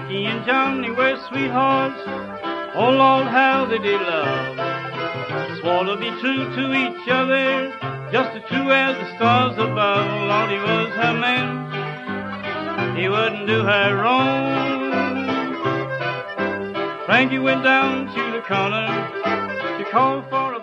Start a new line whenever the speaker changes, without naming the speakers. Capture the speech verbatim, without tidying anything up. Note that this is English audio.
Frankie and Johnny were sweethearts. Oh Lord, how they did love. Swore to be true to each other, just as true as the stars above. Lord, he was her man, he wouldn't do her wrong. Frankie went down to the corner to call for